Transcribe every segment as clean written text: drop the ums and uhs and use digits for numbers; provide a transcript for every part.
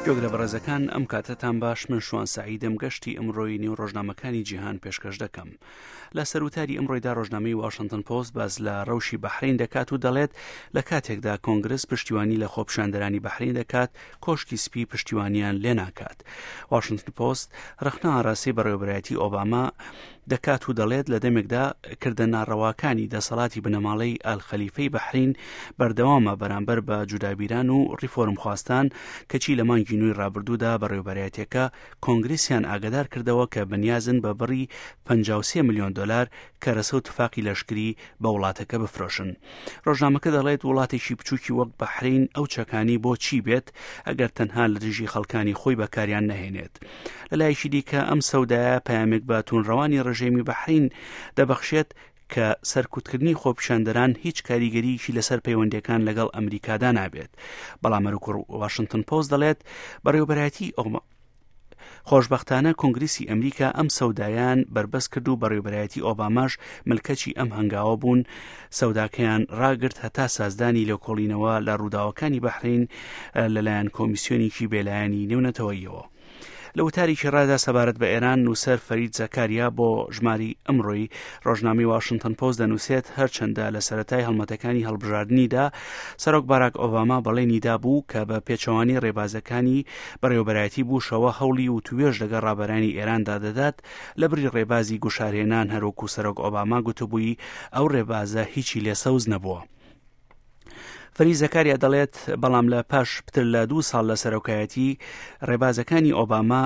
گوێگرە بەڕێزەکان ئەم کاتتان باش، من شوان سەعیدم گەشتی ئەمڕۆی نێو ڕۆژنامەکانی جیهان پێشکەش دەکەم. لە سەروتاری ئەمڕۆیدا ڕۆژنامەی واشنگتن پۆست باز لە ڕەوشی بەحرین دەکات و دەڵێت لە کاتێکدا کۆنگرس پشتیوانی لە خۆپیشاندەرانی بەحرین دەکات، کۆشکی سپی پشتیوانیان لێ ناکات. واشنگتن پۆست ڕخنە ئاراسی بەڕێوەبەرایەتی ئۆباما دەکات و دەڵێت لە دەمێکدا کردە ناڕەواکانی دەسەڵاتی بنەماڵەی ئالخەلیفەی بەحرین بەردەوامە بەرامبەر بە جودابیران و ڕیفۆرم خواستان کەچی لە مانگی نوێی ڕابردوودا بەڕێوەبەرایەتیەکە کۆنگرسیان ئاگادار کردەوە کە بەنیازن بە بڕی 53 ملیۆن دلار کەرەسە و تفاقی لەشکری بە وڵاتەکە بفرۆشن. ڕۆژنامەکە دەڵێت وڵاتێکی بچووکی وەک بەحرین ئەو چەکانی بۆ چی بێت ئەگەر تەنها لە دژی خەڵکانی خۆی بەکاریان نەهێنێت. لەلایەکی دیکە ئەم سەودایە پەیامێک بە توونڕەوانی ڕژێمی بەحرین دەبەخشێت کە سەرکوتکردنی خۆپیشاندەران هیچ کاریگەرییکی لەسەر پەیوەندیەکان لەگەڵ ئەمریکادا نابێت. بەڵام واشنگتن پۆست دەڵێت بەڕێوەبەرایەتی خۆشبەختانە کۆنگرسی ئەمریکا ئەم سەودایان بربەست کرد و بەڕێوەبەرایەتی ئۆباماش ملکەچی ئەم هەنگاوە بوون، سەوداکەیان ڕاگرت هەتا سازدانی لێکۆڵینەوە لە ڕووداوەکانی بەحرین لەلایەن کۆمیسیۆنێکی بێلایەنی نێونەتەوەیەوە. لە وتاریکی ڕادا سەبارەت بە ئێران، نووسەر فەرید زەکاریا بۆ ژماری ئەمڕۆی ڕۆژنامەی واشنگتن پۆست دەنووسێت هەرچەندە لە سەرەتای هەڵمەتەکانی هەڵبژاردننیدا سەرۆک باراک ئۆباما بەڵێنیدا بوو کە بە پێچەوانی ڕێبازەکانی بەڕێوەبەرایەتی بووشەوە هەوڵی و توێژ لەگەڵ ڕابەرانی ئێراندا دەدات لە بری ڕێبازی گوشارهێنان، هەروەکو سەرۆک ئۆباما گوتبووی ئەو ڕێبازە هیچی لێسەوز نەبووە. فەرید زەکاریا دەڵێت بەڵام لە پاش پتر لە 2 ساڵ لە سەرۆکایەتی ڕێبازەکانی ئۆباما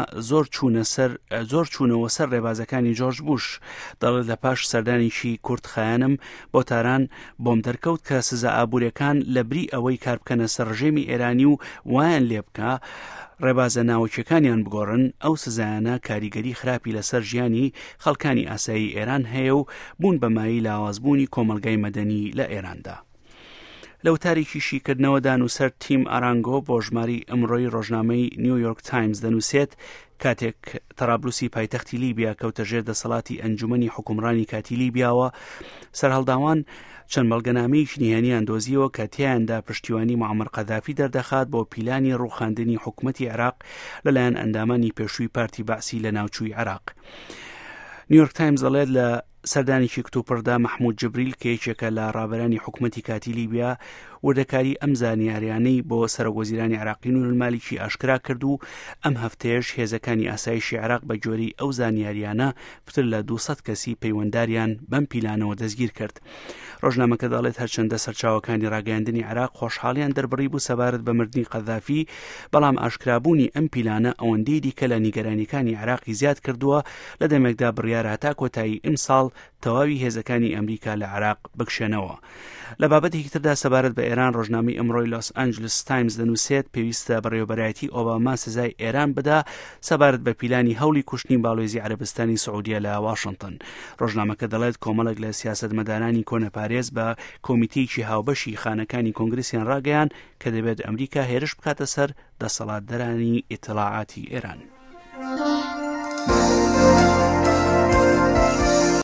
زۆر چوونەوە سەر ڕێبازەکانی جۆرج بوش. دەڵێت لە پاش سەردانیشی کورتخایەنم بۆ تاران بۆم دەرکەوت کە سزا ئابوووریەکان لە بری ئەوەی کار بکەنە سەر ڕژێمی ئێرانی و وایان لێ بکە ڕێبازە ناوچەکانیان بگۆڕن. ئەو سزایانە کاریگەری خراپی لەسەر ژیانی خەڵکانی ئاسایی ئێران هەیە و بوون بەمایی لاوازبوونی کۆمەلگای مەدەنی لە ئێراندا. لە وتارێکی شیکردنەوەدا نووسەر تیم ئارانگۆ بۆ ژماری ئەمڕۆی ڕۆژنامەی نیویۆرک تایمز دەنووسێت کاتێک تەرابلوسی پایتەختی لیبیا کەوتە ژێر دەسەڵاتی ئەنجومەنی حکومڕانی کاتی لیبیاوە، سەرهەڵداوان چەند بەڵگەنامەیەکی نهێنیان دۆزیەوە کە تیایاندا پشتیوانی موعەمەر قەدافی دەردەخات بۆ پیلانی ڕووخاندنی حکومەتی عێراق لەلایەن ئەندامانی پێشووی پارتی بەعسی لە ناوچووی عێراق. نیویۆرک تایمز دەڵێت لە سەردانێکی کتوپڕدا مەحموود جبریل کە یەکێکە لە ڕابەرانی حکومەتی کاتی لیبیا وردەکاری ئەم زانیاریانەی بۆ سەرۆکوەزیرانی عێراقی نور المالیکی ئاشکرا کرد و ئەم هەفتەیەش هێزەکانی ئاسایشی عێراق بە گوێرەی ئەو زانیاریانە پتر لە 200 کەسی پەیوەندداریان بەم پیلانەوە دەستگیر کرد. ڕۆژنامەکە دەڵێت هەرچەندە سەرچاوەکانی ڕاگەیاندنی عێراق خۆشحاڵیان دەربڕی بوو سەبارەت بە مردنی قەدافی، بەڵام ئاشکرابوونی ئەم پیلانە ئەوەندەی دیکە لە نیگەرانیەکانی عێراقی زیاد کردووە لە دەمێکدا بڕیارە هەتا کۆتایی ئەم ساڵ تەواوی هێزەکانی ئەمریکا لە عێراق بکشێنەوە. لە بابەتێکی تردا سەبارەت بە ئێران، ڕۆژنامەی ئەمڕۆی لۆس ئانجلس تایمز دەنووسێت پێویستە بەڕێوەبەرایەتی ئۆباما سزای ئێران بدا سەبارەت بە پیلانی هەوڵی کوشتنی باڵۆیزی عەرەبستانی سعودیە لە واشنگتن. ڕۆژنامەکە دەڵێت کۆمەڵێک لە سیاسەتمەدارانی کۆنەپارێز بە کۆمیتەیەکی هاوبەشی خانەکانی کۆنگرسیان ڕاگەیان کە دەبێت ئەمریکا هێرش بکاتە سەر دەسەڵاتدارانی ئیتلاعاتی ئێران.